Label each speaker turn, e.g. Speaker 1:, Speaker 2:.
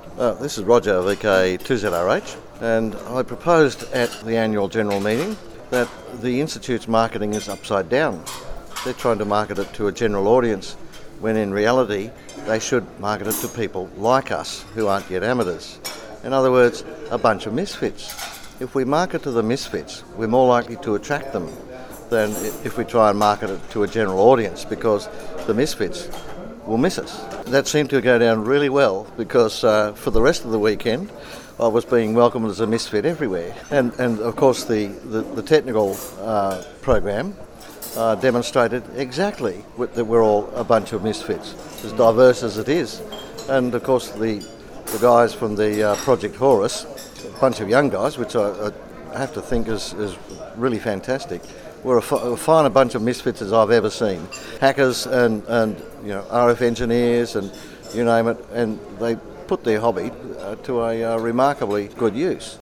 Speaker 1: This is Roger, VK2ZRH, and I proposed at the annual general meeting that the Institute's marketing is upside down. They're trying to market it to a general audience when in reality they should market it to people like us who aren't yet amateurs. In other words, a bunch of misfits. If we market to the misfits, we're more likely to attract them than if we try and market it to a general audience, because the misfits will miss us. That seemed to go down really well because for the rest of the weekend I was being welcomed as a misfit everywhere. And of course the technical program demonstrated exactly that we're all a bunch of misfits, as diverse as it is. And of course the guys from the Project Horus, a bunch of young guys, which I have to think is really fantastic. We're a finer bunch of misfits as I've ever seen. Hackers and RF engineers and you name it, and they put their hobby to a remarkably good use.